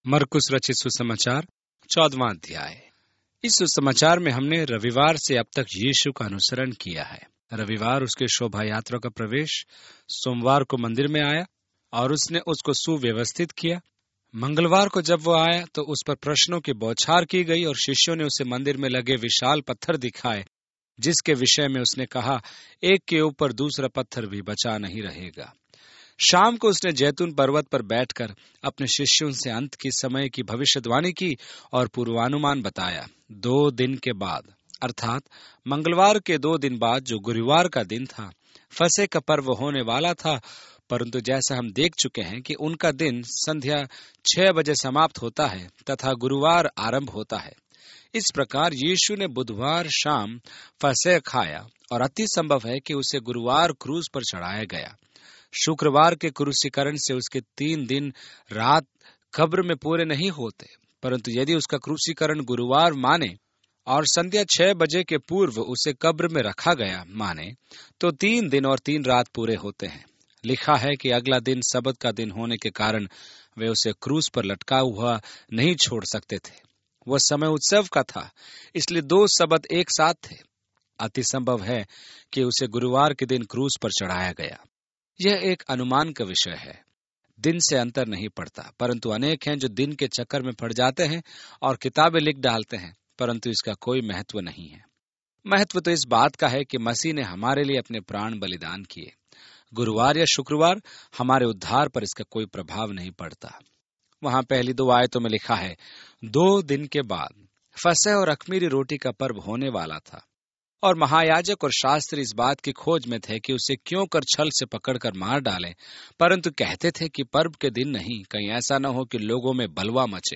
मरकुस रचित सुसमाचार 14वां अध्याय। इस सुसमाचार में हमने रविवार से अब तक यीशु का अनुसरण किया है। रविवार उसके शोभा यात्रा का प्रवेश, सोमवार को मंदिर में आया और उसने उसको सुव्यवस्थित किया। मंगलवार को जब वो आया तो उस पर प्रश्नों की बौछार की गई और शिष्यों ने उसे मंदिर में लगे विशाल पत्थर दिखाए, जिसके विषय में उसने कहा, एक के ऊपर दूसरा पत्थर भी बचा नहीं रहेगा। शाम को उसने जैतून पर्वत पर बैठकर अपने शिष्यों से अंत के समय की भविष्यवाणी की और पूर्वानुमान बताया। 2 दिन के बाद अर्थात मंगलवार के 2 दिन बाद, जो गुरुवार का दिन था, फसह का पर्व होने वाला था। परंतु जैसा हम देख चुके हैं कि उनका दिन संध्या 6 बजे समाप्त होता है तथा गुरुवार आरंभ होता है। इस प्रकार यीशु ने बुधवार शाम फसह खाया और अति संभव है कि उसे गुरुवार क्रूस पर चढ़ाया गया। शुक्रवार के क्रूसीकरण से उसके 3 दिन रात कब्र में पूरे नहीं होते, परंतु यदि उसका क्रूसीकरण गुरुवार माने और संध्या 6 बजे के पूर्व उसे कब्र में रखा गया माने, तो 3 दिन और 3 रात पूरे होते हैं। लिखा है कि अगला दिन सबत का दिन होने के कारण वे उसे क्रूस पर लटका हुआ नहीं छोड़ सकते थे। वह समय उत्सव का था, इसलिए 2 सबत एक साथ थे। अति संभव है कि उसे गुरुवार के दिन क्रूस पर चढ़ाया गया। यह एक अनुमान का विषय है, दिन से अंतर नहीं पड़ता, परंतु अनेक हैं जो दिन के चक्कर में पड़ जाते हैं और किताबें लिख डालते हैं, परंतु इसका कोई महत्व नहीं है। महत्व तो इस बात का है कि मसीह ने हमारे लिए अपने प्राण बलिदान किए। गुरुवार या शुक्रवार हमारे उद्धार पर इसका कोई प्रभाव नहीं पड़ता। वहां पहली 2 आयतों में लिखा है, 2 दिन के बाद फसह और अख़मीरी रोटी का पर्व होने वाला था और महायाजक और शास्त्री इस बात की खोज में थे कि उसे क्यों कर छल से पकड़कर मार डालें, परंतु कहते थे कि पर्व के दिन नहीं, कहीं ऐसा न हो कि लोगों में बलवा मचे।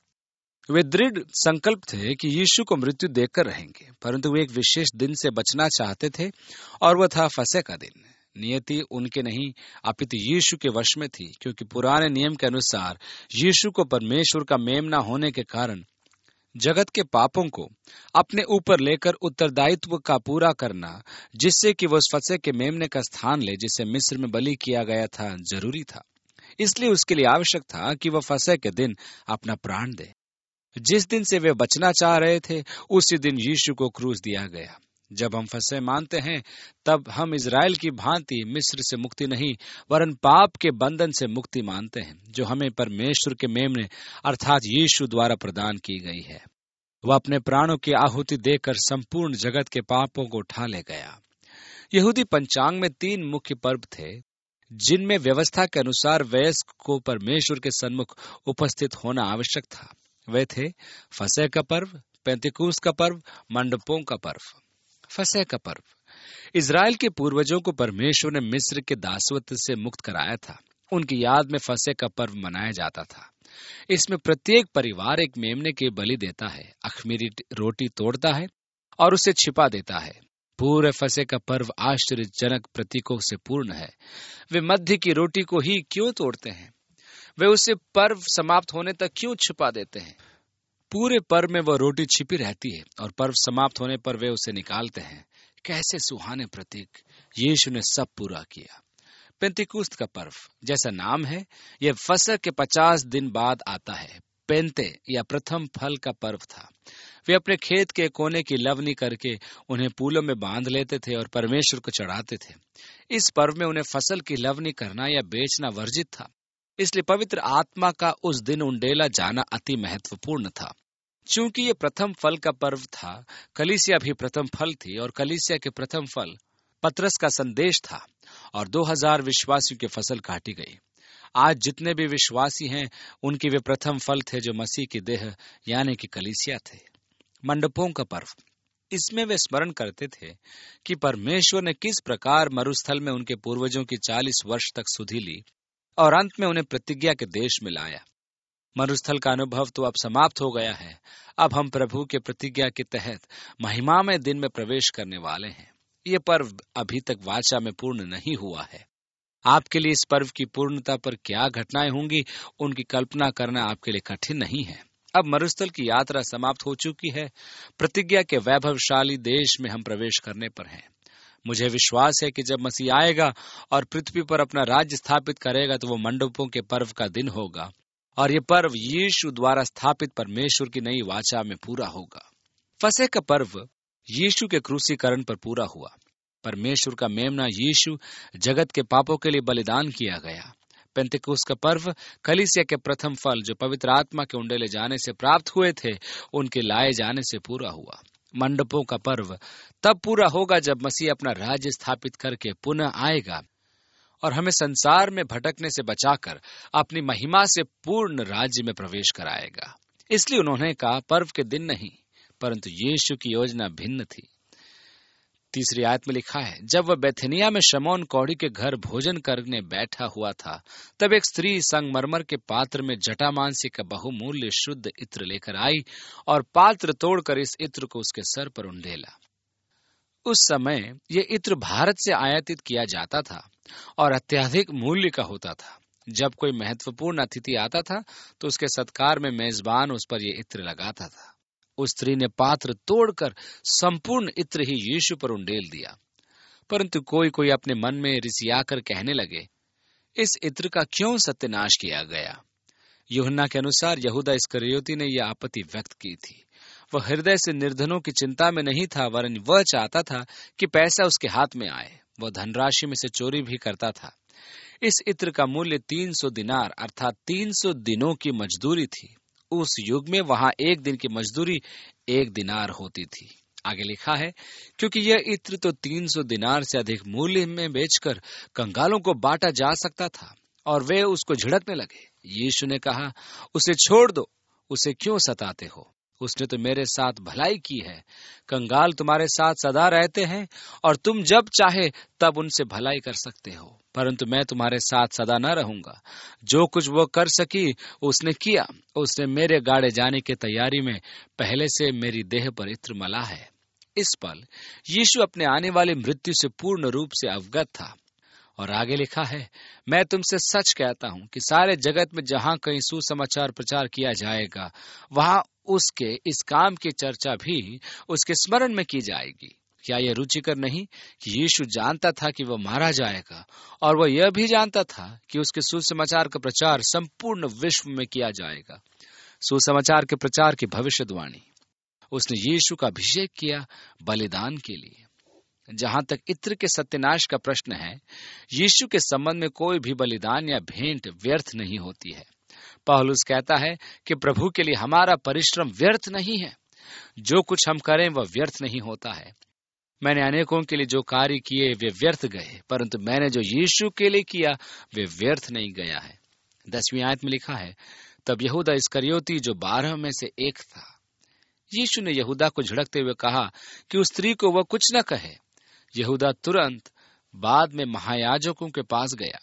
वे दृढ़ संकल्प थे कि यीशु को मृत्यु देकर रहेंगे, परंतु वे एक विशेष दिन से बचना चाहते थे और वह था फसह का दिन। नियति उनके नहीं अपितु यीशु के वश में थी, क्योंकि पुराने नियम के अनुसार यीशु को परमेश्वर का मेमना होने के कारण जगत के पापों को अपने ऊपर लेकर उत्तरदायित्व का पूरा करना, जिससे कि वह उस फसह के मेमने का स्थान ले जिसे मिस्र में बलि किया गया था, जरूरी था। इसलिए उसके लिए आवश्यक था कि वह फसह के दिन अपना प्राण दे। जिस दिन से वे बचना चाह रहे थे, उसी दिन यीशु को क्रूस दिया गया। जब हम फसह मानते हैं, तब हम इजराइल की भांति मिस्र से मुक्ति नहीं वरन पाप के बंधन से मुक्ति मानते हैं, जो हमें परमेश्वर के मेमने अर्थात यीशु द्वारा प्रदान की गई है। वह अपने प्राणों की आहुति देकर संपूर्ण जगत के पापों को उठा ले गया। यहूदी पंचांग में 3 मुख्य पर्व थे, जिनमें व्यवस्था के अनुसार वयस्क को परमेश्वर के सन्मुख उपस्थित होना आवश्यक था। वे थे फसह का पर्व, पेंतिकुस्त का पर्व, मंडपों का पर्व। फसह का पर्व इजराइल के पूर्वजों को परमेश्वर ने मिस्र के दासत्व से मुक्त कराया था। उनकी याद में फसह का पर्व मनाया जाता था। इसमें प्रत्येक परिवार एक मेमने की बलि देता है, अख़मीरी रोटी तोड़ता है और उसे छिपा देता है। पूरे फसह का पर्व आश्चर्यजनक प्रतीकों से पूर्ण है। वे मध्य की रोटी को ही क्यों तोड़ते हैं? वे उसे पर्व समाप्त होने तक क्यों छिपा देते हैं? पूरे पर्व में वह रोटी छिपी रहती है और पर्व समाप्त होने पर वे उसे निकालते हैं। कैसे सुहाने प्रतीक! यीशु ने सब पूरा किया। पेंतिकुस्त का पर्व, जैसा नाम है, यह फसह के 50 दिन बाद आता है। पेंते या प्रथम फल का पर्व था। वे अपने खेत के कोने की लवनी करके उन्हें पूलों में बांध लेते थे और परमेश्वर को चढ़ाते थे। इस पर्व में उन्हें फसल की लवनी करना या बेचना वर्जित था, इसलिए पवित्र आत्मा का उस दिन उंडेला जाना अति महत्वपूर्ण था। चूंकि ये प्रथम फल का पर्व था, कलीसिया भी प्रथम फल थी और कलीसिया के प्रथम फल पतरस का संदेश था और 2000 विश्वासियों की फसल काटी गई। आज जितने भी विश्वासी हैं, उनके वे प्रथम फल थे जो मसीह की देह यानी कि कलीसिया थे। मंडपों का पर्व, इसमें वे स्मरण करते थे कि परमेश्वर ने किस प्रकार मरुस्थल में उनके पूर्वजों की 40 वर्ष तक सुधि ली और अंत में उन्हें प्रतिज्ञा के देश में लाया। मरुस्थल का अनुभव तो अब समाप्त हो गया है। अब हम प्रभु के प्रतिज्ञा के तहत महिमामय दिन में प्रवेश करने वाले हैं। यह पर्व अभी तक वाचा में पूर्ण नहीं हुआ है। आपके लिए इस पर्व की पूर्णता पर क्या घटनाएं होंगी, उनकी कल्पना करना आपके लिए कठिन नहीं है। अब मरुस्थल की यात्रा समाप्त हो चुकी है। प्रतिज्ञा के वैभवशाली देश में हम प्रवेश करने पर हैं। मुझे विश्वास है कि जब मसीह आएगा और पृथ्वी पर अपना राज्य स्थापित करेगा, तो वो मंडपों के पर्व का दिन होगा और ये पर्व यीशु द्वारा स्थापित परमेश्वर की नई वाचा में पूरा होगा। फसह का पर्व यीशु के क्रूसीकरण पर पूरा हुआ। परमेश्वर का मेमना यीशु जगत के पापों के लिए बलिदान किया गया। पेंतिकुस्त का पर्व कलीसिया के प्रथम फल जो पवित्र आत्मा के उंडेले जाने से प्राप्त हुए थे, उनके लाए जाने से पूरा हुआ। मंडपों का पर्व तब पूरा होगा जब मसीह अपना राज्य स्थापित करके पुनः आएगा और हमें संसार में भटकने से बचाकर अपनी महिमा से पूर्ण राज्य में प्रवेश कराएगा। इसलिए उन्होंने कहा पर्व के दिन नहीं, परंतु यीशु की योजना भिन्न थी। तीसरी आयत में लिखा है, जब वह बेथनिया में शमौन कौड़ी के घर भोजन करने बैठा हुआ था, तब एक स्त्री संगमरमर के पात्र में जटामांसी का बहुमूल्य शुद्ध इत्र लेकर आई और पात्र तोड़कर इस इत्र को उसके सर पर उंडेला। उस समय ये इत्र भारत से आयातित किया जाता था और अत्यधिक मूल्य का होता था। जब कोई महत्वपूर्ण अतिथि आता था तो उसके सत्कार में मेजबान उस पर यह इत्र लगाता था। उस स्त्री ने पात्र तोड़कर संपूर्ण इत्र ही यीशु पर उंडेल दिया। परंतु कोई कोई अपने मन में रिसियाकर कहने लगे, इस इत्र का क्यों सत्यानाश किया गया? यूहन्ना के अनुसार यहूदा इस्करियोती ने यह आपत्ति व्यक्त की थी। वह हृदय से निर्धनों की चिंता में नहीं था, वरन वह चाहता था कि पैसा उसके हाथ में आए। वह धनराशि में से चोरी भी करता था। इस इत्र का मूल्य 300 दिनार अर्थात 300 दिनों की मजदूरी थी। उस युग में वहां एक दिन की मजदूरी 1 दिनार होती थी। आगे लिखा है, क्योंकि यह इत्र तो 300 दिनार से अधिक मूल्य में बेचकर कंगालों को बांटा जा सकता था, और वे उसको झिड़कने लगे। यीशु ने कहा, उसे छोड़ दो, उसे क्यों सताते हो? उसने तो मेरे साथ भलाई की है। कंगाल तुम्हारे साथ सदा रहते हैं और तुम जब चाहे तब उनसे भलाई कर सकते हो, परंतु मैं तुम्हारे साथ सदा न रहूंगा। जो कुछ वो कर सकी उसने किया। उसने मेरे गाड़े जाने की तैयारी में पहले से मेरी देह पर इत्र मला है। इस पल यीशु अपने आने वाली मृत्यु से पूर्ण रूप से अवगत था। और आगे लिखा है, मैं तुमसे सच कहता हूं कि सारे जगत में जहां कहीं सुसमाचार प्रचार किया जाएगा, वहां उसके इस काम की चर्चा भी उसके स्मरण में की जाएगी। क्या यह रुचिकर नहीं कि यीशु जानता था कि वह मारा जाएगा, और वह यह भी जानता था कि उसके सुसमाचार का प्रचार संपूर्ण विश्व में किया जाएगा। सुसमाचार के प्रचार की भविष्यवाणी। उसने यीशु का अभिषेक किया बलिदान के लिए। जहां तक इत्र के सत्यानाश का प्रश्न है, यीशु के संबंध में कोई भी बलिदान या भेंट व्यर्थ नहीं होती है। पौलुस कहता है कि प्रभु के लिए हमारा परिश्रम व्यर्थ नहीं है। जो कुछ हम करें वह व्यर्थ नहीं होता है। मैंने अनेकों के लिए जो कार्य किए वे व्यर्थ गए, परंतु मैंने जो यीशु के लिए किया वे व्यर्थ नहीं गया है। 10वीं आयत में लिखा है, तब यहूदा इस्करियोती जो 12 में से एक था। यीशु ने यहूदा को झिड़कते हुए कहा कि उस स्त्री को वह कुछ न कहे। यहूदा तुरंत बाद में महायाजकों के पास गया,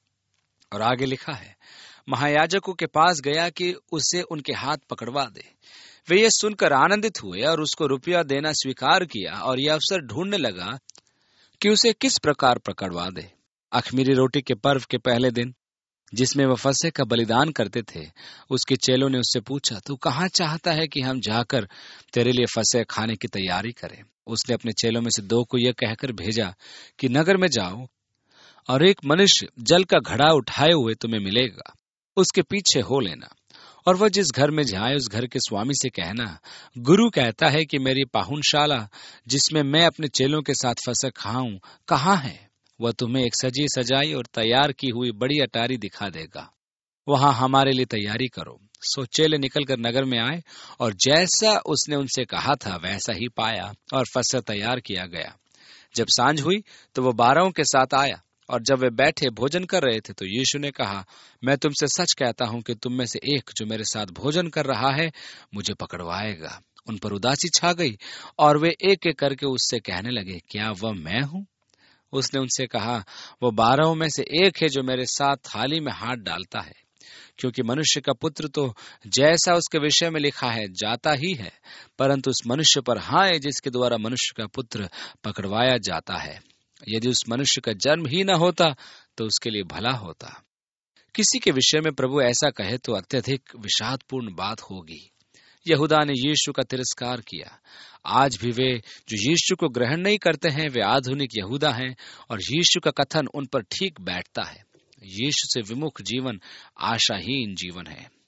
और आगे लिखा है, महायाजकों के पास गया कि उसे उनके हाथ पकड़वा दे। वे ये सुनकर आनंदित हुए और उसको रुपया देना स्वीकार किया, और यह अवसर ढूंढने लगा कि उसे किस प्रकार पकड़वा दे। अख़मीरी रोटी के पर्व के पहले दिन, जिसमें वह फसह का बलिदान करते थे, उसके चेलों ने उससे पूछा, तू कहाँ चाहता है कि हम जाकर तेरे लिए फसह खाने की तैयारी करें? उसने अपने चेलों में से 2 को यह कहकर भेजा कि नगर में जाओ और एक मनुष्य जल का घड़ा उठाए हुए तुम्हें मिलेगा, उसके पीछे हो लेना, और वह जिस घर में जाए उस घर के स्वामी से कहना, गुरु कहता है कि मेरी पाहुनशाला जिसमें मैं अपने चेलों के साथ फसह खाऊं कहाँ है? वह तुम्हें एक सजी सजाई और तैयार की हुई बड़ी अटारी दिखा देगा। वहां हमारे लिए तैयारी करो। सो चेले निकलकर नगर में आए, और जैसा उसने उनसे कहा था वैसा ही पाया, और फसह तैयार किया गया। जब सांझ हुई तो वह 12 के साथ आया, और जब वे बैठे भोजन कर रहे थे तो यीशु ने कहा, मैं तुमसे सच कहता हूं कि तुम में से एक जो मेरे साथ भोजन कर रहा है मुझे पकड़वाएगा। उन पर उदासी छा गई, और वे एक एक करके उससे कहने लगे, क्या वह मैं हूं? उसने उनसे कहा, वह 12 में से एक है जो मेरे साथ थाली में हाथ डालता है। क्योंकि मनुष्य का पुत्र तो जैसा उसके विषय में लिखा है जाता ही है, परंतु उस मनुष्य पर हाय जिसके द्वारा मनुष्य का पुत्र पकड़वाया जाता है। यदि उस मनुष्य का जन्म ही न होता तो उसके लिए भला होता। किसी के विषय में प्रभु ऐसा कहे तो अत्यधिक विषादपूर्ण बात होगी। यहूदा ने यीशु का तिरस्कार किया। आज भी वे जो यीशु को ग्रहण नहीं करते हैं वे आधुनिक यहूदा हैं, और यीशु का कथन उन पर ठीक बैठता है। यीशु से विमुख जीवन आशाहीन जीवन है।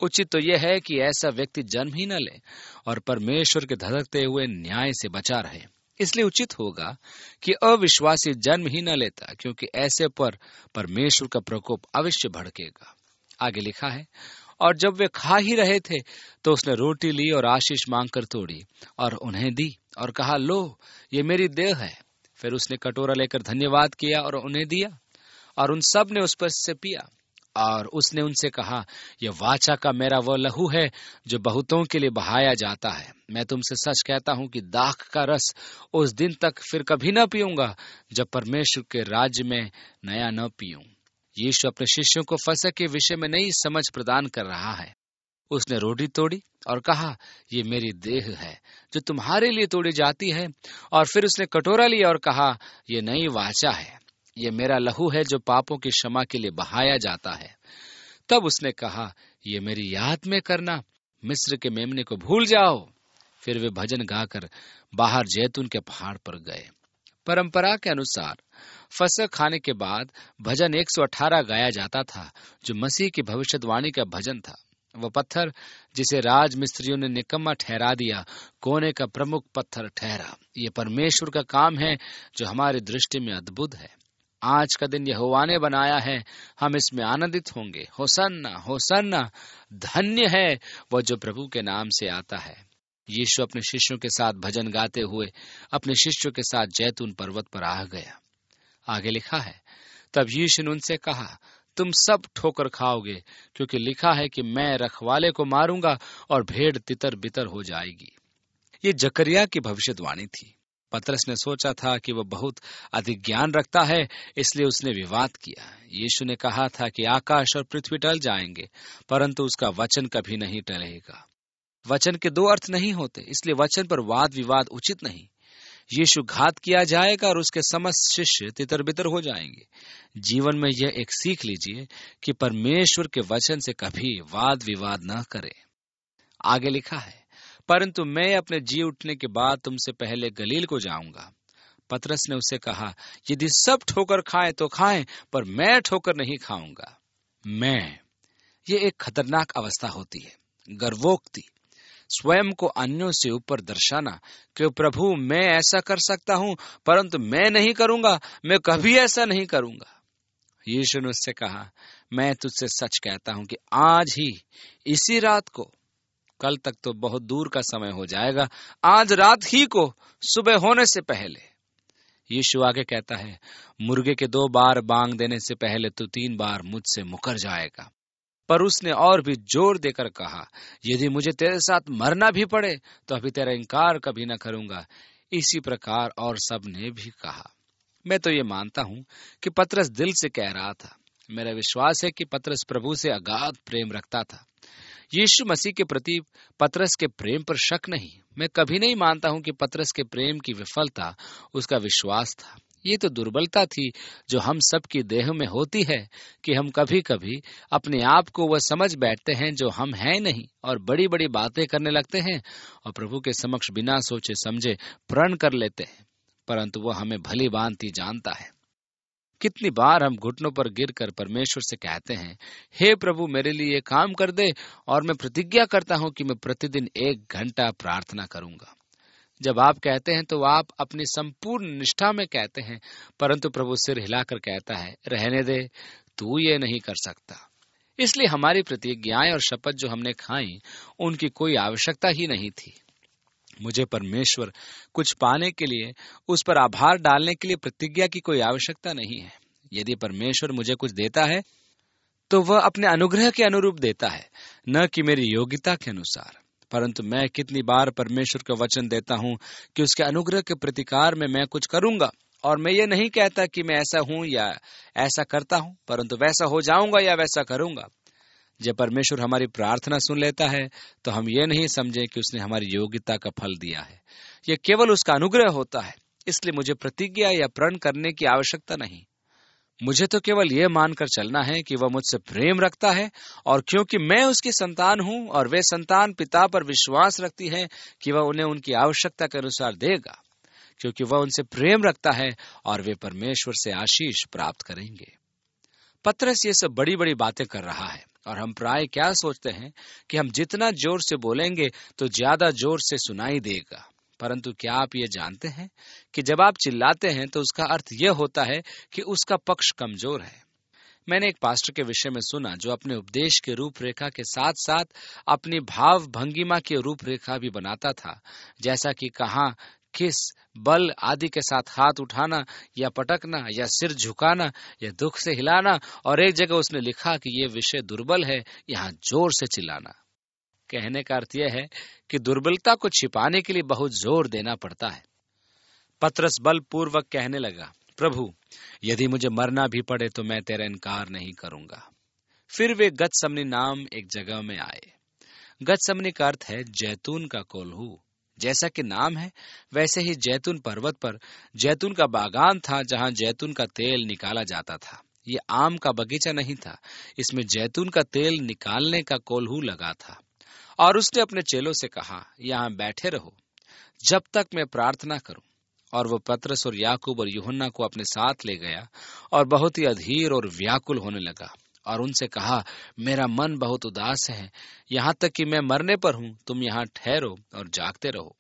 उचित तो यह है कि ऐसा व्यक्ति जन्म ही न ले और परमेश्वर के धधकते हुए न्याय से बचा रहे। इसलिए उचित होगा कि अविश्वासी जन्म ही न लेता, क्योंकि ऐसे पर परमेश्वर का प्रकोप अवश्य भड़केगा। आगे लिखा है, और जब वे खा ही रहे थे तो उसने रोटी ली और आशीष मांगकर तोड़ी और उन्हें दी और कहा, लो, ये मेरी देह है। फिर उसने कटोरा लेकर धन्यवाद किया और उन्हें दिया, और उन सब ने उस पर से पिया। और उसने उनसे कहा, यह वाचा का मेरा वह लहू है जो बहुतों के लिए बहाया जाता है। मैं तुमसे सच कहता हूं कि दाख का रस उस दिन तक फिर कभी न पीऊंगा जब परमेश्वर के राज्य में नया न पीऊं। यीशु अपने शिष्यों को फसह के विषय में नई समझ प्रदान कर रहा है। उसने रोटी तोड़ी और कहा, ये मेरी देह है जो तुम्हारे लिए तोड़ी जाती है। और फिर उसने कटोरा लिया और कहा, ये नई वाचा है, ये मेरा लहू है जो पापों की क्षमा के लिए बहाया जाता है। तब उसने कहा, ये मेरी याद में करना, मिस्र के मेमने को भूल जाओ। फिर वे भजन गाकर बाहर जैतून के पहाड़ पर गए। परंपरा के अनुसार फसह खाने के बाद भजन 118 गाया जाता था, जो मसीह की भविष्यवाणी का भजन था। वह पत्थर जिसे राज मिस्त्रियों ने निकम्मा ठहरा दिया, कोने का प्रमुख पत्थर ठहरा। ये परमेश्वर का काम है जो हमारी दृष्टि में अद्भुत है। आज का दिन यहोवा ने बनाया है, हम इसमें आनंदित होंगे। होसन्ना, होसन्ना, धन्य है वह जो प्रभु के नाम से आता है। यीशु अपने शिष्यों के साथ भजन गाते हुए अपने शिष्यों के साथ जैतून पर्वत पर आ गया। आगे लिखा है, तब यीशु ने उनसे कहा, तुम सब ठोकर खाओगे, क्योंकि लिखा है कि मैं रखवाले को मारूंगा और भेड़ तितर बितर हो जाएगी। ये जकरिया की भविष्यवाणी थी। पतरस ने सोचा था कि वह बहुत अधिक ज्ञान रखता है, इसलिए उसने विवाद किया। यीशु ने कहा था कि आकाश और पृथ्वी टल जाएंगे, परंतु उसका वचन कभी नहीं टलेगा। वचन के दो अर्थ नहीं होते, इसलिए वचन पर वाद विवाद उचित नहीं। यीशु घात किया जाएगा और उसके समस्त शिष्य तितर बितर हो जाएंगे। जीवन में यह एक सीख लीजिए कि परमेश्वर के वचन से कभी वाद विवाद न करें। आगे लिखा है, परंतु मैं अपने जी उठने के बाद तुमसे पहले गलील को जाऊंगा। पतरस ने उससे कहा, यदि सब ठोकर खाएं तो खाएं, पर मैं ठोकर नहीं खाऊंगा। ये एक खतरनाक अवस्था होती है। गर्वोक्ति, स्वयं को अन्यों से ऊपर दर्शाना कि प्रभु मैं ऐसा कर सकता हूं, परंतु मैं नहीं करूंगा, मैं कभी ऐसा नहीं करूंगा। यीशु ने उससे कहा, मैं तुझसे सच कहता हूं कि आज ही इसी रात को, कल तक तो बहुत दूर का समय हो जाएगा, आज रात ही को सुबह होने से पहले। यीशु आगे कहता है, मुर्गे के 2 बार बांग देने से पहले तो 3 बार मुझसे मुकर जाएगा। पर उसने और भी जोर देकर कहा, यदि मुझे तेरे साथ मरना भी पड़े तो अभी तेरा इनकार कभी न करूंगा। इसी प्रकार और सब ने भी कहा। मैं तो ये मानता हूं कि पतरस दिल से कह रहा था। मेरा विश्वास है कि पतरस प्रभु से अगाध प्रेम रखता था। यीशु मसीह के प्रति पतरस के प्रेम पर शक नहीं। मैं कभी नहीं मानता हूं कि पतरस के प्रेम की विफलता उसका विश्वास था। ये तो दुर्बलता थी जो हम सब की देह में होती है कि हम कभी कभी अपने आप को वह समझ बैठते हैं जो हम हैं नहीं, और बड़ी बड़ी बातें करने लगते हैं और प्रभु के समक्ष बिना सोचे समझे प्रण कर लेते हैं, परंतु वह हमें भली भांति जानता है। कितनी बार हम घुटनों पर गिरकर परमेश्वर से कहते हैं, हे प्रभु मेरे लिए काम कर दे, और मैं प्रतिज्ञा करता हूं कि मैं प्रतिदिन 1 घंटा प्रार्थना करूंगा। जब आप कहते हैं तो आप अपनी संपूर्ण निष्ठा में कहते हैं, परंतु प्रभु सिर हिलाकर कहता है, रहने दे, तू ये नहीं कर सकता। इसलिए हमारी प्रतिज्ञाएं और शपथ जो हमने खाई, उनकी कोई आवश्यकता ही नहीं थी। मुझे परमेश्वर कुछ पाने के लिए, उस पर आभार डालने के लिए प्रतिज्ञा की कोई आवश्यकता नहीं है। यदि परमेश्वर मुझे कुछ देता है तो वह अपने अनुग्रह के अनुरूप देता है, न कि मेरी योग्यता के अनुसार। परंतु मैं कितनी बार परमेश्वर का वचन देता हूं कि उसके अनुग्रह के प्रतिकार में मैं कुछ करूंगा, और मैं ये नहीं कहता कि मैं ऐसा हूं या ऐसा करता हूं, परंतु वैसा हो जाऊंगा या वैसा करूंगा। जब परमेश्वर हमारी प्रार्थना सुन लेता है तो हम ये नहीं समझें कि उसने हमारी योग्यता का फल दिया है। यह केवल उसका अनुग्रह होता है। इसलिए मुझे प्रतिज्ञा या प्रण करने की आवश्यकता नहीं। मुझे तो केवल यह मानकर चलना है कि वह मुझसे प्रेम रखता है, और क्योंकि मैं उसकी संतान हूं और वे संतान पिता पर विश्वास रखती है कि वह उन्हें उनकी आवश्यकता के अनुसार देगा, क्योंकि वह उनसे प्रेम रखता है और वे परमेश्वर से आशीष प्राप्त करेंगे। पतरस ये सब बड़ी बड़ी बातें कर रहा है। और हम प्राय क्या सोचते हैं कि हम जितना जोर से बोलेंगे तो ज्यादा जोर से सुनाई देगा। परंतु क्या आप ये जानते हैं कि जब आप चिल्लाते हैं तो उसका अर्थ यह होता है कि उसका पक्ष कमजोर है। मैंने एक पास्टर के विषय में सुना जो अपने उपदेश के रूपरेखा के साथ साथ अपनी भाव भंगिमा की रूपरेखा भी बनाता था, जैसा कि कहाँ, किस, बल आदि के साथ हाथ उठाना या पटकना या सिर झुकाना या दुख से हिलाना, और एक जगह उसने लिखा कि ये विषय दुर्बल है, यहाँ जोर से चिल्लाना। कहने का अर्थ यह है कि दुर्बलता को छिपाने के लिए बहुत जोर देना पड़ता है। पतरस बलपूर्वक कहने लगा, प्रभु यदि मुझे मरना भी पड़े तो मैं तेरा इनकार नहीं करूंगा। फिर वे गतसमनी नाम एक जगह में आए। गतसमनी का अर्थ है जैतून का कोल्हू। जैसा कि नाम है वैसे ही जैतून पर्वत पर जैतून का बागान था जहां जैतून का तेल निकाला जाता था। ये आम का बगीचा नहीं था, इसमें जैतून का तेल निकालने का कोल्हू लगा था। और उसने अपने चेलों से कहा, यहाँ बैठे रहो जब तक मैं प्रार्थना करूं। और वो पतरस और याकूब और यूहन्ना को अपने साथ ले गया और बहुत ही अधीर और व्याकुल होने लगा और उनसे कहा, मेरा मन बहुत उदास है, यहाँ तक कि मैं मरने पर हूँ। तुम यहाँ ठहरो और जागते रहो।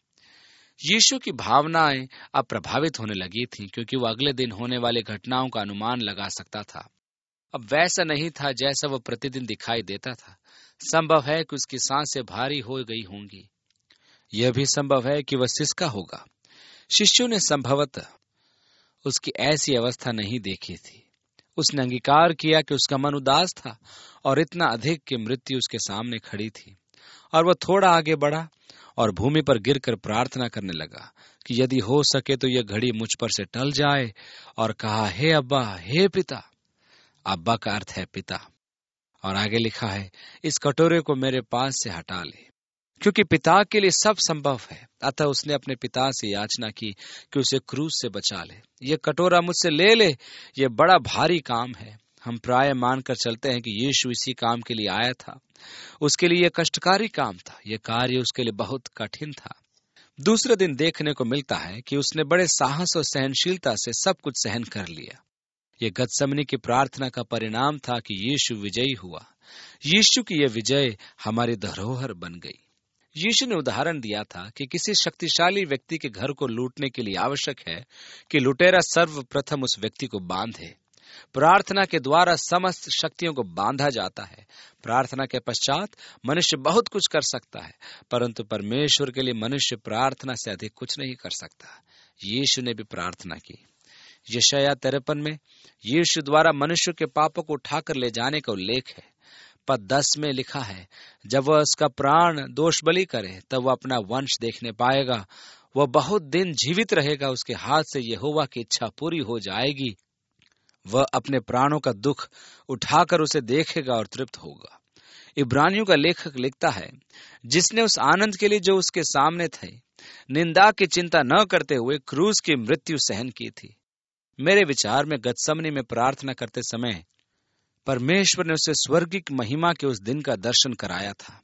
यीशु की भावनाएं अब प्रभावित होने लगी थीं, क्योंकि वो अगले दिन होने वाली घटनाओं का अनुमान लगा सकता था। अब वैसा नहीं था जैसा वो प्रतिदिन दिखाई देता था। संभव है कि उसकी सांसें भारी हो गई होंगी। यह भी संभव है कि वह सिसका होगा। शिष्यों ने संभवतः उसकी ऐसी अवस्था नहीं देखी थी। उसने अंगीकार किया कि उसका मन उदास था और इतना अधिक कि मृत्यु उसके सामने खड़ी थी। और वह थोड़ा आगे बढ़ा और भूमि पर गिरकर प्रार्थना करने लगा कि यदि हो सके तो यह घड़ी मुझ पर से टल जाए, और कहा, हे अब्बा, हे पिता। अब्बा का अर्थ है पिता। और आगे लिखा है, इस कटोरे को मेरे पास से हटा ले, क्योंकि पिता के लिए सब संभव है। अतः उसने अपने पिता से याचना की कि उसे क्रूस से बचा ले। यह कटोरा मुझसे ले ले, यह बड़ा भारी काम है। हम प्राय मानकर चलते हैं कि यीशु इसी काम के लिए आया था। उसके लिए यह कष्टकारी काम था, यह कार्य उसके लिए बहुत कठिन था। दूसरे दिन देखने को मिलता है कि उसने बड़े साहस और सहनशीलता से सब कुछ सहन कर लिया। यह गतसमनी की प्रार्थना का परिणाम था कि यीशु विजयी हुआ। यीशु की यह विजय हमारी धरोहर बन गई। यीशु ने उदाहरण दिया था कि किसी शक्तिशाली व्यक्ति के घर को लूटने के लिए आवश्यक है कि लुटेरा सर्वप्रथम उस व्यक्ति को बांधे। प्रार्थना के द्वारा समस्त शक्तियों को बांधा जाता है। प्रार्थना के पश्चात मनुष्य बहुत कुछ कर सकता है, परंतु परमेश्वर के लिए मनुष्य प्रार्थना से अधिक कुछ नहीं कर सकता। यीशु ने भी प्रार्थना की। यशायाह 53 में यीशु द्वारा मनुष्य के पापों को उठाकर ले जाने का उल्लेख है। पद 10 में लिखा है, जब वह उसका प्राण दोष बलि करे तब वह अपना वंश देखने पाएगा। वह बहुत दिन जीवित रहेगा, उसके हाथ से यहोवा की इच्छा पूरी हो जाएगी। वह अपने प्राणों का दुख उठाकर उसे देखेगा और तृप्त होगा। इब्रानियों का लेखक लिखता है, जिसने उस आनंद के लिए जो उसके सामने थे निंदा की चिंता न करते हुए क्रूस की मृत्यु सहन की थी। मेरे विचार में गतसमनी में प्रार्थना करते समय परमेश्वर ने उसे स्वर्गिक महिमा के उस दिन का दर्शन कराया था।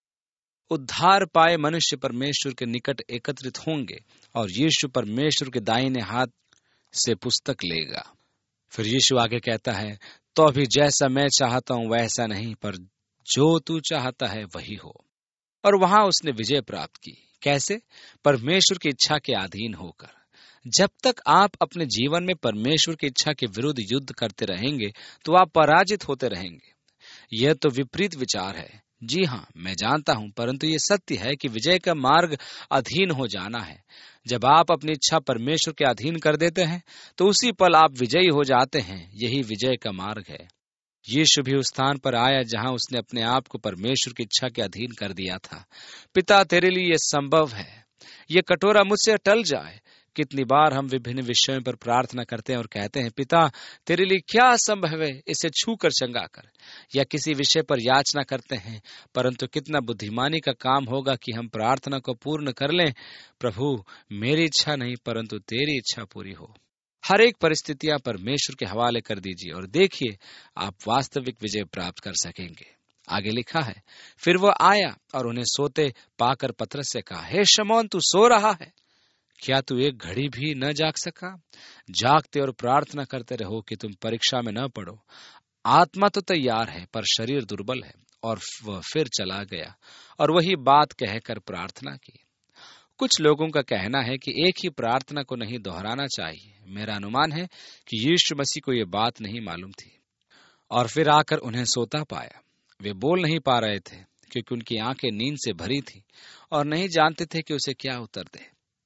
उद्धार पाए मनुष्य परमेश्वर के निकट एकत्रित होंगे और यीशु परमेश्वर के दाहिने हाथ से पुस्तक लेगा। फिर यीशु आगे कहता है, तो अभी जैसा मैं चाहता हूं वैसा नहीं, पर जो तू चाहता है वही हो। और वहां उसने विजय प्राप्त की। कैसे? परमेश्वर की इच्छा के अधीन होकर। जब तक आप अपने जीवन में परमेश्वर की इच्छा के विरुद्ध युद्ध करते रहेंगे तो आप पराजित होते रहेंगे। यह तो विपरीत विचार है। जी हाँ, मैं जानता हूं, परंतु ये सत्य है कि विजय का मार्ग अधीन हो जाना है। जब आप अपनी इच्छा परमेश्वर के अधीन कर देते हैं तो उसी पल आप विजयी हो जाते हैं। यही विजय का मार्ग है। यीशु भी उस स्थान पर आया जहां उसने अपने आप को परमेश्वर की इच्छा के अधीन कर दिया था। पिता, तेरे लिए यह संभव है, यह कटोरा मुझसे टल जाए। कितनी बार हम विभिन्न विषयों पर प्रार्थना करते हैं और कहते हैं, पिता तेरे लिए क्या असंभव है, इसे छू कर चंगा कर। या किसी विषय पर याचना करते हैं, परंतु कितना बुद्धिमानी का काम होगा कि हम प्रार्थना को पूर्ण कर लें, प्रभु मेरी इच्छा नहीं परंतु तेरी इच्छा पूरी हो। हर एक परिस्थितियां परमेश्वर के हवाले कर दीजिए और देखिए आप वास्तविक विजय प्राप्त कर सकेंगे। आगे लिखा है, फिर वह आया और उन्हें सोते पाकर पतरस से कहा, हे शमौन, तू सो रहा है? क्या तू एक घड़ी भी न जाग सका? जागते और प्रार्थना करते रहो कि तुम परीक्षा में न पड़ो। आत्मा तो तैयार है पर शरीर दुर्बल है। और वह फिर चला गया और वही बात कहकर प्रार्थना की। कुछ लोगों का कहना है कि एक ही प्रार्थना को नहीं दोहराना चाहिए। मेरा अनुमान है कि यीशु मसीह को यह बात नहीं मालूम थी और फिर आकर उन्हें सोता पाया। वे बोल नहीं पा रहे थे क्योंकि उनकी आंखें नींद से भरी थी और नहीं जानते थे कि उसे क्या उत्तर दे।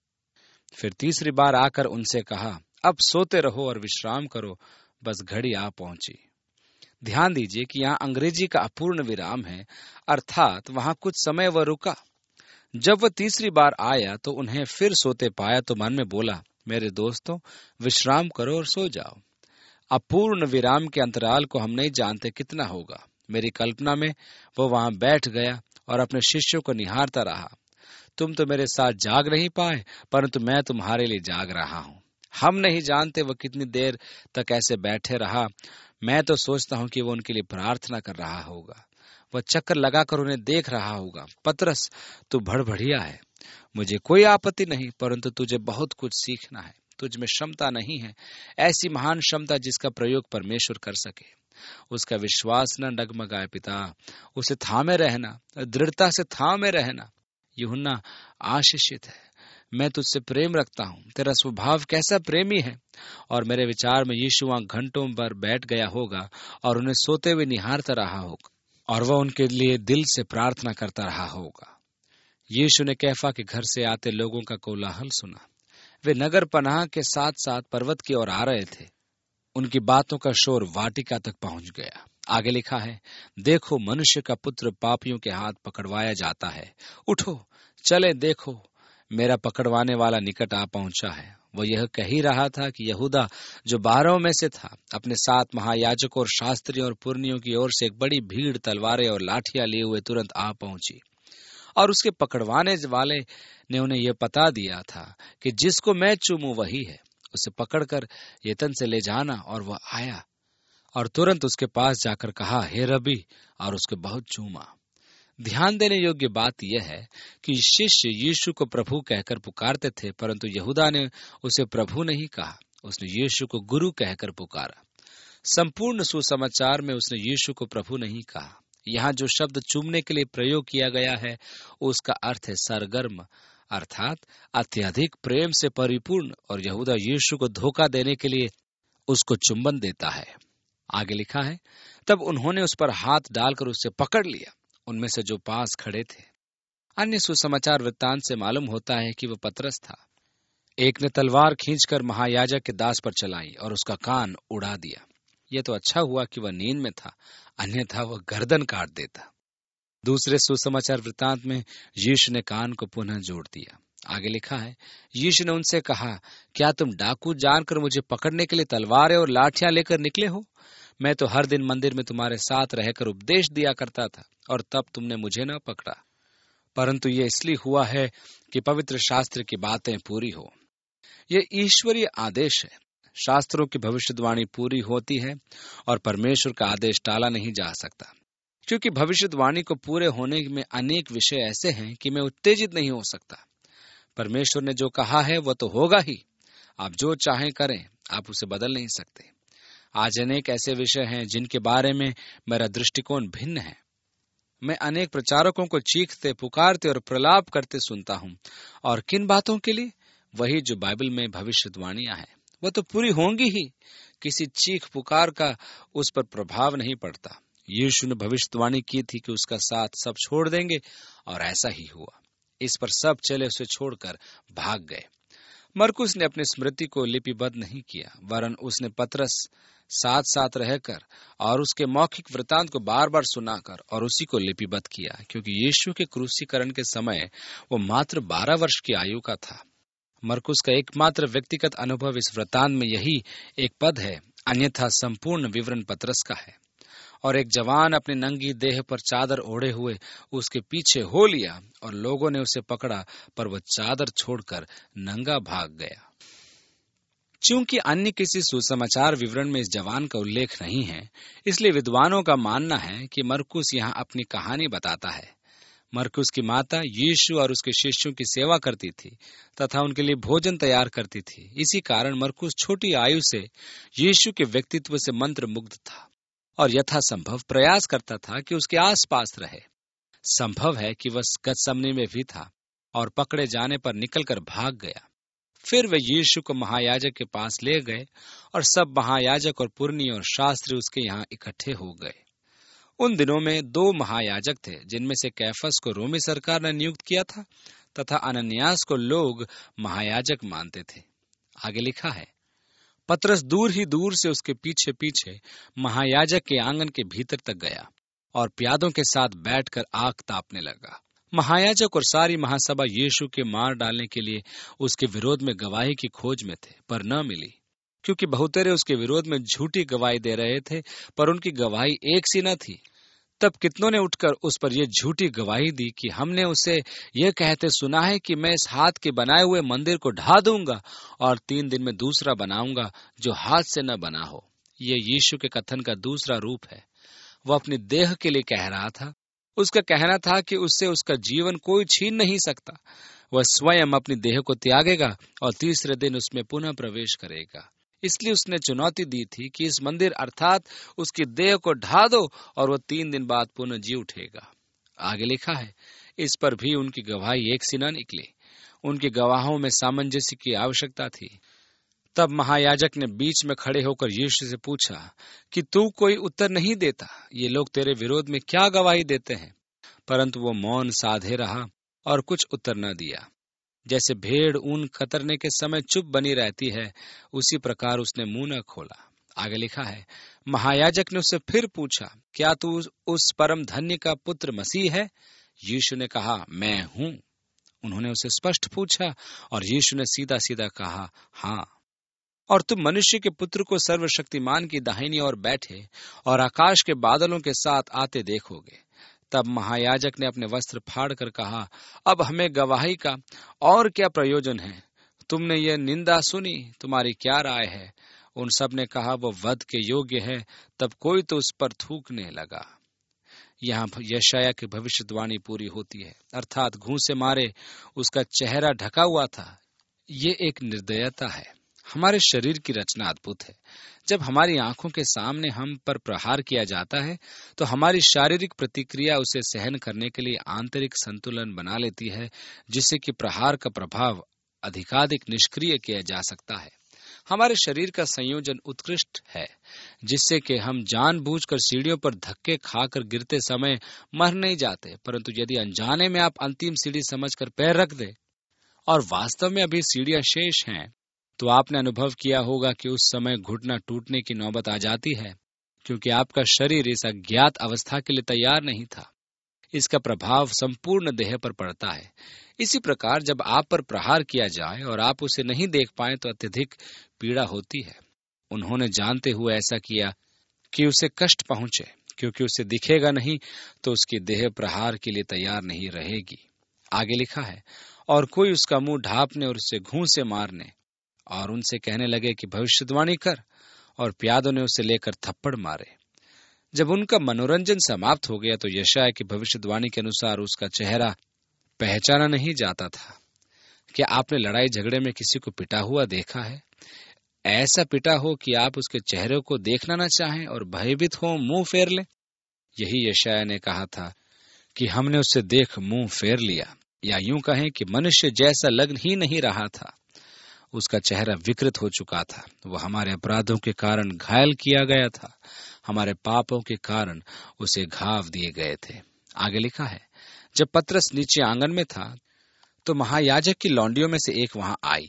फिर तीसरी बार आकर उनसे कहा, अब सोते रहो और विश्राम करो, बस घड़ी आ पहुंची। ध्यान दीजिए कि यहाँ अंग्रेजी का अपूर्ण विराम है, अर्थात वहां कुछ समय वह रुका। जब वह तीसरी बार आया तो उन्हें फिर सोते पाया तो मन में बोला, मेरे दोस्तों, विश्राम करो और सो जाओ। अपूर्ण विराम के अंतराल को हम नहीं जानते कितना होगा। मेरी कल्पना में वो वहां बैठ गया और अपने शिष्यों को निहारता रहा। तुम तो मेरे साथ जाग नहीं पाए, परंतु मैं तुम्हारे लिए जाग रहा हूं। हम नहीं जानते वह कितनी देर तक ऐसे बैठे रहा। मैं तो सोचता हूं कि वो उनके लिए प्रार्थना कर रहा होगा। वह चक्कर लगाकर उन्हें देख रहा होगा। पतरस, तू भड़बड़िया है, मुझे कोई आपत्ति नहीं, परंतु तुझे बहुत कुछ सीखना है। तुझ में क्षमता नहीं है, ऐसी महान क्षमता जिसका प्रयोग परमेश्वर कर सके। उसका विश्वास न डगमगाए पिता, उसे थामे रहना, दृढ़ता से थामे रहना। यूहन्ना आशीषित है, मैं तुझसे प्रेम रखता हूँ। तेरा स्वभाव कैसा प्रेमी है। और मेरे विचार में यीशु वहां घंटों पर बैठ गया होगा और उन्हें सोते हुए निहारता रहा होगा और वह उनके लिए दिल से प्रार्थना करता रहा होगा। यीशु ने कैफा के घर से आते लोगों का कोलाहल सुना। वे नगर पनाह के साथ साथ पर्वत की ओर आ रहे थे। उनकी बातों का शोर वाटिका तक पहुंच गया। आगे लिखा है, देखो, मनुष्य का पुत्र पापियों के हाथ पकड़वाया जाता है। उठो, चले, देखो, मेरा पकड़वाने वाला निकट आ पहुंचा है। वह यह कह ही रहा था कि यहूदा, जो 12 में से था, अपने 7 महायाजकों और शास्त्रियों और पुरनियों की ओर से एक बड़ी भीड़ तलवारें और लाठियां लिए हुए तुरंत आ पहुंची। और उसके पकड़वाने वाले ने उन्हें यह बता दिया था कि जिसको मैं चूमूं वही है, उसे पकड़कर येतन से ले जाना। और वह आया और तुरंत उसके पास जाकर कहा, हे रबी, और उसके बहुत चूमा। ध्यान देने योग्य बात यह है कि शिष्य यीशु को प्रभु कहकर पुकारते थे, परंतु यहूदा ने उसे प्रभु नहीं कहा, उसने यीशु को गुरु कहकर पुकारा। संपूर्ण सुसमाचार में उसने यीशु को प्रभु नहीं कहा। यहाँ जो शब्द चूमने के लिए प्रयोग किया गया है, उसका अर्थ है सरगर्म, अर्थात अत्यधिक प्रेम से परिपूर्ण। और यहूदा यीशु को धोखा देने के लिए उसको चुंबन देता है। आगे लिखा है, तब उन्होंने उस पर हाथ डालकर उसे पकड़ लिया, उनमें से जो पास खड़े थे। अन्य सुसमाचार वृत्तांत से मालूम होता है कि वह पतरस था। एक ने तलवार खींचकर महायाजक के दास पर चलाई और उसका कान उड़ा दिया। यह तो अच्छा हुआ कि वह नींद में था, अन्यथा वह गर्दन काट देता। दूसरे सुसमाचार वृत्तांत में यीशु ने कान को पुनः जोड़ दिया। आगे लिखा है, यीशु ने उनसे कहा, क्या तुम डाकू जानकर मुझे पकड़ने के लिए तलवारें और लाठियां लेकर निकले हो? मैं तो हर दिन मंदिर में तुम्हारे साथ रहकर उपदेश दिया करता था और तब तुमने मुझे न पकड़ा, परंतु ये इसलिए हुआ है कि पवित्र शास्त्र की बातें पूरी हो। ये ईश्वरीय आदेश है। शास्त्रों की भविष्यवाणी पूरी होती है और परमेश्वर का आदेश टाला नहीं जा सकता, क्योंकि भविष्यवाणी को पूरे होने में अनेक विषय ऐसे हैं कि मैं उत्तेजित नहीं हो सकता। परमेश्वर ने जो कहा है वह तो होगा ही। आप जो चाहें करें, आप उसे बदल नहीं सकते। आज अनेक ऐसे विषय हैं जिनके बारे में मेरा दृष्टिकोण भिन्न है। मैं अनेक प्रचारकों को चीखते, पुकारते और प्रलाप करते सुनता हूं, और किन बातों के लिए? वही जो बाइबल में भविष्यवाणियां हैं, वह तो पूरी होंगी ही। किसी चीख पुकार का उस पर प्रभाव नहीं पड़ता। यीशु ने भविष्यवाणी की थी कि उसका साथ सब छोड़ देंगे, और ऐसा ही हुआ। इस पर सब चले उसे छोड़कर भाग गए। मरकुस ने अपनी स्मृति को लिपिबद्ध नहीं किया, वरन उसने पतरस साथ साथ रहकर और उसके मौखिक वृतांत को बार बार सुनाकर और उसी को लिपिबद्ध किया, क्योंकि यीशु के क्रूसीकरण के समय वो मात्र 12 वर्ष की आयु का था। मरकुस का एकमात्र व्यक्तिगत अनुभव इस वृतांत में यही एक पद है, अन्यथा संपूर्ण विवरण पतरस का है। और एक जवान अपनी नंगी देह पर चादर ओढ़े हुए उसके पीछे हो लिया और लोगों ने उसे पकड़ा, पर वह चादर छोड़कर नंगा भाग गया। चूंकि अन्य किसी सुसमाचार विवरण में इस जवान का उल्लेख नहीं है, इसलिए विद्वानों का मानना है कि मरकुस यहाँ अपनी कहानी बताता है। मरकुस की माता यीशु और उसके शिष्यों की सेवा करती थी तथा उनके लिए भोजन तैयार करती थी। इसी कारण मरकुस छोटी आयु से यीशु के व्यक्तित्व से मंत्र मुग्ध था। और यथासंभव प्रयास करता था कि उसके आसपास रहे। संभव है कि वह गतसमनी में भी था और पकड़े जाने पर निकलकर भाग गया। फिर वे यीशु को महायाजक के पास ले गए और सब महायाजक और पुरनी और शास्त्री उसके यहाँ इकट्ठे हो गए। उन दिनों में 2 महायाजक थे, जिनमें से कैफस को रोमी सरकार ने नियुक्त किया था तथा अनन्यास को लोग महायाजक मानते थे। आगे लिखा है, पतरस दूर ही दूर से उसके पीछे पीछे महायाजक के आंगन के भीतर तक गया और प्यादों के साथ बैठकर आग तापने लगा। महायाजक और सारी महासभा यीशु के मार डालने के लिए उसके विरोध में गवाही की खोज में थे, पर न मिली, क्योंकि बहुतेरे उसके विरोध में झूठी गवाही दे रहे थे, पर उनकी गवाही एक सी न थी। तब कितनों ने उठकर उस पर यह झूठी गवाही दी कि हमने उसे यह कहते सुना है कि मैं इस हाथ के बनाए हुए मंदिर को ढा दूंगा और 3 दिन में दूसरा बनाऊंगा जो हाथ से न बना हो। यह यीशु के कथन का दूसरा रूप है। वह अपनी देह के लिए कह रहा था। उसका कहना था कि उससे उसका जीवन कोई छीन नहीं सकता। वह स्वयं अपनी देह को त्यागेगा और तीसरे दिन उसमें पुनः प्रवेश करेगा। इसलिए उसने चुनौती दी थी कि इस मंदिर अर्थात उसकी देह को ढा दो और वह 3 दिन बाद पुनः जी उठेगा। आगे लिखा है, इस पर भी उनकी गवाही एक सी न निकली। उनके गवाहों में सामंजस्य की आवश्यकता थी। तब महायाजक ने बीच में खड़े होकर यीशु से पूछा कि तू कोई उत्तर नहीं देता, ये लोग तेरे विरोध में क्या गवाही देते हैं? परंतु वो मौन साधे रहा और कुछ उत्तर न दिया। जैसे भेड़ ऊन कतरने के समय चुप बनी रहती है, उसी प्रकार उसने मुंह न खोला। आगे लिखा है, महायाजक ने उससे फिर पूछा, क्या तू उस परम धन्य का पुत्र मसीह है? यीशु ने कहा, मैं हूं। उन्होंने उसे स्पष्ट पूछा और यीशु ने सीधा सीधा कहा, हाँ, और तुम मनुष्य के पुत्र को सर्वशक्तिमान की दाहिनी ओर बैठे और आकाश के बादलों के साथ आते देखोगे। तब महायाजक ने अपने वस्त्र फाड़ कर कहा, अब हमें गवाही का और क्या प्रयोजन है? तुमने ये निंदा सुनी, तुम्हारी क्या राय है? उन सब ने कहा, वो वध के योग्य है। तब कोई तो उस पर थूकने लगा। यहाँ यशायाह की भविष्यवाणी पूरी होती है, अर्थात घूंसे मारे उसका चेहरा ढका हुआ था। ये एक निर्दयता है। हमारे शरीर की रचना अद्भुत है। जब हमारी आंखों के सामने हम पर प्रहार किया जाता है तो हमारी शारीरिक प्रतिक्रिया उसे सहन करने के लिए आंतरिक संतुलन बना लेती है, जिससे कि प्रहार का प्रभाव अधिकाधिक निष्क्रिय किया जा सकता है। हमारे शरीर का संयोजन उत्कृष्ट है, जिससे कि हम जानबूझकर सीढ़ियों पर धक्के खाकर गिरते समय मर नहीं जाते। परंतु यदि अनजाने में आप अंतिम सीढ़ी समझकर पैर रख दे और वास्तव में अभी सीढ़ियां शेष हैं, तो आपने अनुभव किया होगा कि उस समय घुटना टूटने की नौबत आ जाती है, क्योंकि आपका शरीर इस अज्ञात अवस्था के लिए तैयार नहीं था। इसका प्रभाव संपूर्ण देह पर पड़ता है। इसी प्रकार जब आप पर प्रहार किया जाए और आप उसे नहीं देख पाए तो अत्यधिक पीड़ा होती है। उन्होंने जानते हुए ऐसा किया कि उसे कष्ट पहुंचे, क्योंकि उसे दिखेगा नहीं तो उसकी देह प्रहार के लिए तैयार नहीं रहेगी। आगे लिखा है, और कोई उसका मुंह ढांपने और उसे घूंसे मारने और उनसे कहने लगे कि भविष्यवाणी कर, और प्यादों ने उसे लेकर थप्पड़ मारे। जब उनका मनोरंजन समाप्त हो गया तो यशायाह की भविष्यवाणी के अनुसार उसका चेहरा पहचाना नहीं जाता था। क्या आपने लड़ाई झगड़े में किसी को पिटा हुआ देखा है? ऐसा पिटा हो कि आप उसके चेहरे को देखना न चाहें और भयभीत हो मुंह फेर लें? यही यशायाह ने कहा था कि हमने उसे देख मुंह फेर लिया, या यूं कहें कि मनुष्य जैसा लग ही नहीं रहा था। उसका चेहरा विकृत हो चुका था। वह हमारे अपराधों के कारण घायल किया गया था, हमारे पापों के कारण उसे घाव दिए गए थे। आगे लिखा है, जब पतरस नीचे आंगन में था तो महायाजक की लौंडियों में से एक वहां आई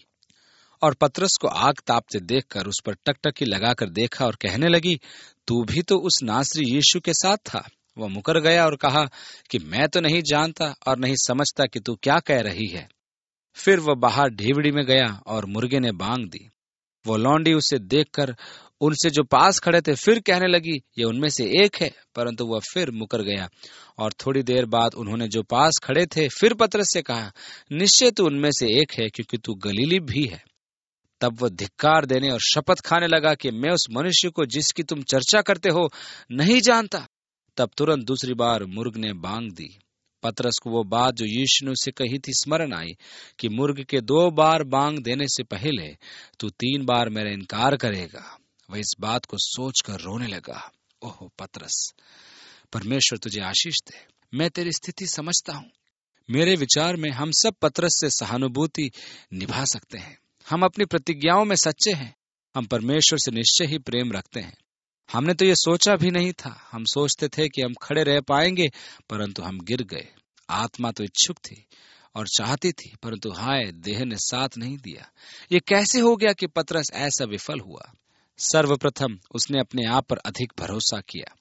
और पतरस को आग तापते देखकर उस पर टकटकी लगाकर देखा और कहने लगी, तू भी तो उस नासरी यीशु के साथ था। वह मुकर गया और कहा कि मैं तो नहीं जानता और नहीं समझता कि तू क्या कह रही है। फिर वह बाहर ढीवड़ी में गया और मुर्गे ने बांग दी। वो लौंडी उसे देखकर उनसे जो पास खड़े थे फिर कहने लगी, ये उनमें से एक है, परंतु वह फिर मुकर गया। और थोड़ी देर बाद उन्होंने जो पास खड़े थे फिर पतरस से कहा, निश्चय तू उनमें से एक है, क्योंकि तू गलीली भी है। तब वह धिक्कार देने और शपथ खाने लगा कि मैं उस मनुष्य को जिसकी तुम चर्चा करते हो नहीं जानता। तब तुरंत दूसरी बार मुर्ग ने बांग दी। पतरस को वो बात जो यीशु ने उसे कही थी स्मरण आई कि मुर्ग के 2 बार बांग देने से पहले तू 3 बार मेरा इनकार करेगा। वह इस बात को सोचकर रोने लगा। ओह पतरस, परमेश्वर तुझे आशीष दे। मैं तेरी स्थिति समझता हूँ। मेरे विचार में हम सब पतरस से सहानुभूति निभा सकते हैं। हम अपनी प्रतिज्ञाओं में सच्चे हैं। हम परमेश्वर से निश्चय ही प्रेम रखते हैं। हमने तो ये सोचा भी नहीं था। हम सोचते थे कि हम खड़े रह पाएंगे, परंतु हम गिर गए। आत्मा तो इच्छुक थी और चाहती थी, परंतु हाय, देह ने साथ नहीं दिया। ये कैसे हो गया कि पतरस ऐसा विफल हुआ? सर्वप्रथम उसने अपने आप पर अधिक भरोसा किया।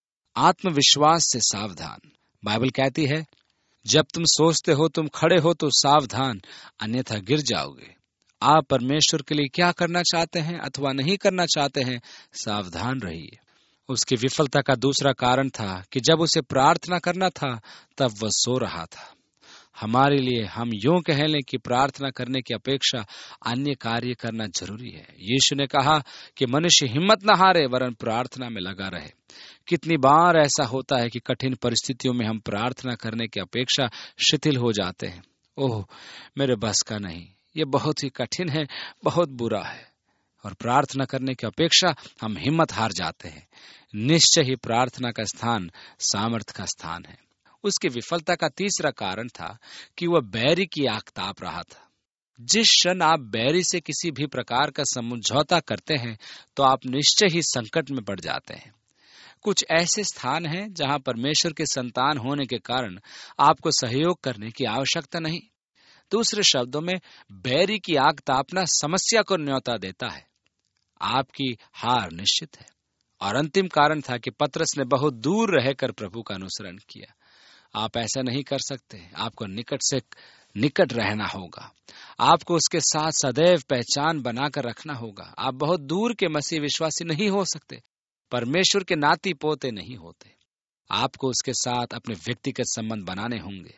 आत्मविश्वास से सावधान। बाइबल कहती है, जब तुम सोचते हो तुम खड़े हो तो सावधान, अन्यथा गिर जाओगे। आप परमेश्वर के लिए क्या करना चाहते हैं अथवा नहीं करना चाहते हैं, सावधान रहिए। उसकी विफलता का दूसरा कारण था कि जब उसे प्रार्थना करना था तब वह सो रहा था। हमारे लिए हम यूं कह लें कि प्रार्थना करने की अपेक्षा अन्य कार्य करना जरूरी है। यीशु ने कहा कि मनुष्य हिम्मत न हारे वरन प्रार्थना में लगा रहे। कितनी बार ऐसा होता है कि कठिन परिस्थितियों में हम प्रार्थना करने की अपेक्षा शिथिल हो जाते हैं। ओह, मेरे बस का नहीं, ये बहुत ही कठिन है, बहुत बुरा है। और प्रार्थना करने की अपेक्षा हम हिम्मत हार जाते हैं। निश्चय ही प्रार्थना का स्थान सामर्थ्य का स्थान है। उसकी विफलता का तीसरा कारण था कि वह बैरी की आग ताप रहा था। जिस क्षण आप बैरी से किसी भी प्रकार का समझौता करते हैं तो आप निश्चय ही संकट में पड़ जाते हैं। कुछ ऐसे स्थान हैं जहां परमेश्वर के संतान होने के कारण आपको सहयोग करने की आवश्यकता नहीं। दूसरे शब्दों में, बैरी की आग तापना समस्या को न्योता देता है। आपकी हार निश्चित है। और अंतिम कारण था कि पतरस ने बहुत दूर रहकर प्रभु का अनुसरण किया। आप ऐसा नहीं कर सकते। आपको निकट से निकट रहना होगा। आपको उसके साथ सदैव पहचान बनाकर रखना होगा। आप बहुत दूर के मसीह विश्वासी नहीं हो सकते। परमेश्वर के नाती पोते नहीं होते। आपको उसके साथ अपने व्यक्तिगत संबंध बनाने होंगे।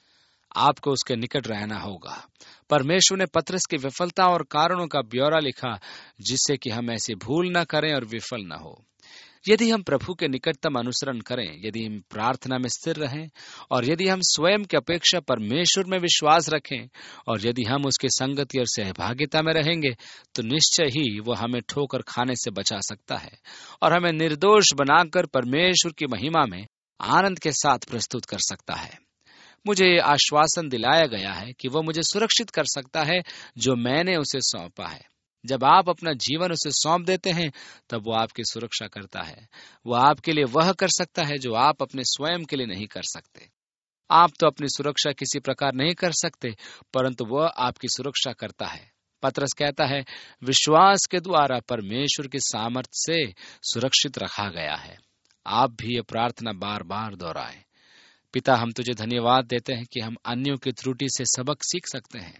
आपको उसके निकट रहना होगा। परमेश्वर ने पतरस की विफलता और कारणों का ब्यौरा लिखा, जिससे कि हम ऐसी भूल न करें और विफल न हो। यदि हम प्रभु के निकटतम अनुसरण करें, यदि हम प्रार्थना में स्थिर रहें, और यदि हम स्वयं की अपेक्षा परमेश्वर में विश्वास रखें, और यदि हम उसकी संगति और सहभागिता में रहेंगे, तो निश्चय ही वो हमें ठोकर खाने से बचा सकता है और हमें निर्दोष बनाकर परमेश्वर की महिमा में आनंद के साथ प्रस्तुत कर सकता है। मुझे ये आश्वासन दिलाया गया है कि वह मुझे सुरक्षित कर सकता है जो मैंने उसे सौंपा है। जब आप अपना जीवन उसे सौंप देते हैं, तब वो आपकी सुरक्षा करता है। वो आपके लिए वह कर सकता है जो आप अपने स्वयं के लिए नहीं कर सकते। आप तो अपनी सुरक्षा किसी प्रकार नहीं कर सकते, परंतु वह आपकी सुरक्षा करता है। पतरस कहता है, विश्वास के द्वारा परमेश्वर की सामर्थ्य से सुरक्षित रखा गया है। आप भी ये प्रार्थना बार बार दोहराएं। पिता, हम तुझे धन्यवाद देते हैं कि हम अन्यों की त्रुटि से सबक सीख सकते हैं।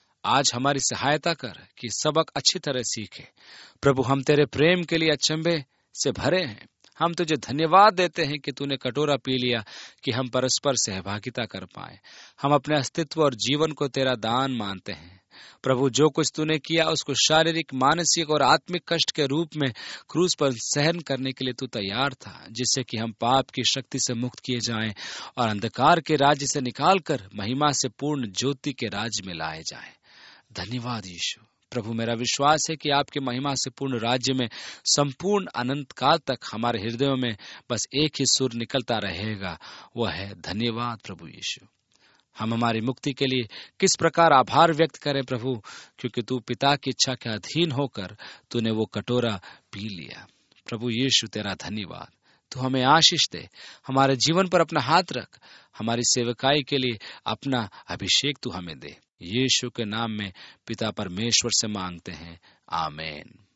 आज हमारी सहायता कर कि सबक अच्छी तरह सीखे। प्रभु, हम तेरे प्रेम के लिए अचंभे से भरे हैं। हम तुझे धन्यवाद देते हैं कि तूने कटोरा पी लिया कि हम परस्पर सहभागिता कर पाए। हम अपने अस्तित्व और जीवन को तेरा दान मानते हैं। प्रभु, जो कुछ तूने किया उसको शारीरिक, मानसिक और आत्मिक कष्ट के रूप में क्रूस पर सहन करने के लिए तू तैयार था, जिससे कि हम पाप की शक्ति से मुक्त किए जाएं और अंधकार के राज्य से निकालकर महिमा से पूर्ण ज्योति के राज्य में लाए जाएं। धन्यवाद यीशु। प्रभु, मेरा विश्वास है कि आपके महिमा से पूर्ण राज्य में संपूर्ण अनंत काल तक हमारे हृदयों में बस एक ही सुर निकलता रहेगा, वह है धन्यवाद प्रभु यीशु। हम हमारी मुक्ति के लिए किस प्रकार आभार व्यक्त करें प्रभु, क्योंकि तू पिता की इच्छा के अधीन होकर तूने वो कटोरा पी लिया। प्रभु यीशु, तेरा धन्यवाद। तू हमें आशीष दे। हमारे जीवन पर अपना हाथ रख। हमारी सेवकाई के लिए अपना अभिषेक तू हमें दे। यीशु के नाम में पिता परमेश्वर से मांगते हैं, आमीन।